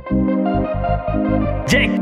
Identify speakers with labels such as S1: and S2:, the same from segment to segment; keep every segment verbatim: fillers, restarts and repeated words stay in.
S1: Jake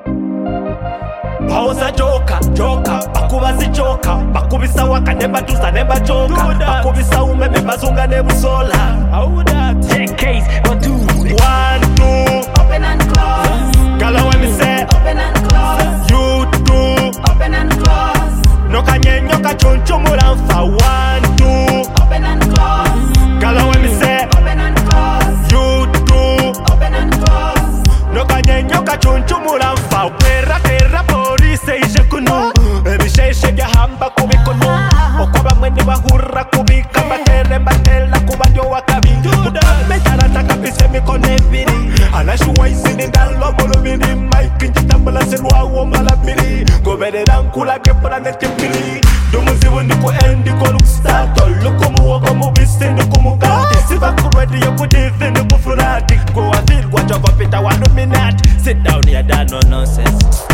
S2: Pauza joka, joka, bakubazi joka, bakubisa waka nemba tuza nemba joka, bakubisa umeme bazunga nebusola.
S1: How that? Jake case, one, two.
S2: One, two.
S3: Open and close.
S2: Gala when me say.
S3: Open and close.
S2: You two.
S3: Open and close.
S2: Noka nyenyoka choncho mulamfa. One, two.
S3: Open and close.
S2: Gala when me say.
S3: Open and close.
S2: You two.
S3: Open and close.
S2: Noka nyenyoka choncho mulamfa. Wera kera police ije kuno. Ebisheshe bya hamba kubikono. Okwaba mwene bahura kubika batere batela kubandio wakabi. Mutame jarata kabise mikono ebiri. Anashuwa isini ndalo mulubiri. Mike njitambula selwa wo malabiri. Goberera nkula kepura netipili. Dumuzibu ndiku endi ko lukustato. Luku muwogo mubisi ndiku mugati. Siva kuredi yoku divi ndiku furati. Go a feel what you got pita one minute. Sit down here, that no nonsense.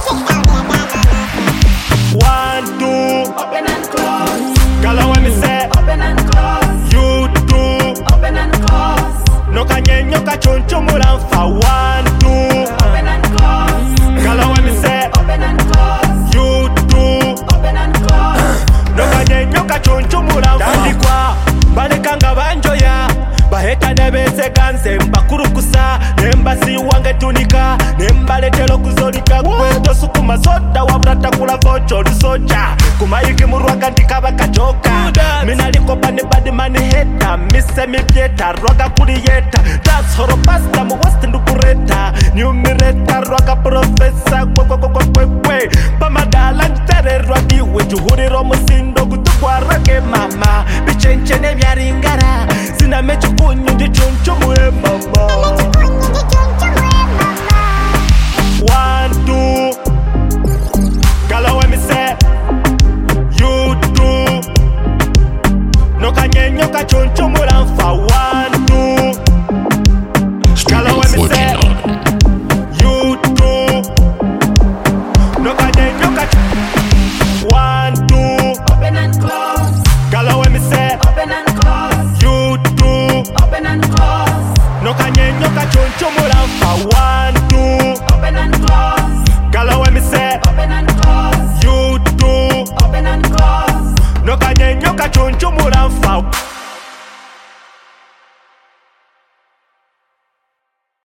S2: One, two.
S3: Open and close.
S2: Gala when me say.
S3: Open and close.
S2: You two.
S3: Open and close.
S2: Noka nyenyoka choncho mulamfa. One, two.
S3: Open and close.
S2: Gala when me say.
S3: Open and close.
S2: You two.
S3: Open and close.
S2: Noka nyenyoka choncho mulamfa. Dandikwa balekanga banjoya. Baheta nebese kanse mbakurukusa. Nemba si wange tunika. Nemba letelo kuzolika. Kweto sukuma soda wabrata kula vocho lisoja. Kumayiki murwaka ndikaba kajoka. Mina likopa ni badi mani heta. Mise mi pieta roga kuriyeta. Das horo pasta mu west ndukureta. Numereta roga profesa. Kwe kwe kwe kwe kwe kwe. Pamadala njitere rwadi. Wejuhuriro musindo kutukwa rake mama. Bichenche ne myaringara. Sina mechu kunyu di chunchu mwe mama. One, two. Gala when me say. You two. Noka nyenyoka choncho mulamfa. One, two. Gala when me say. You two. Noka nyenyoka. One, two.
S3: Open and close.
S2: Gala when me say.
S3: Open and close.
S2: You two.
S3: Open and close.
S2: Noka nyenyoka choncho mulamfa.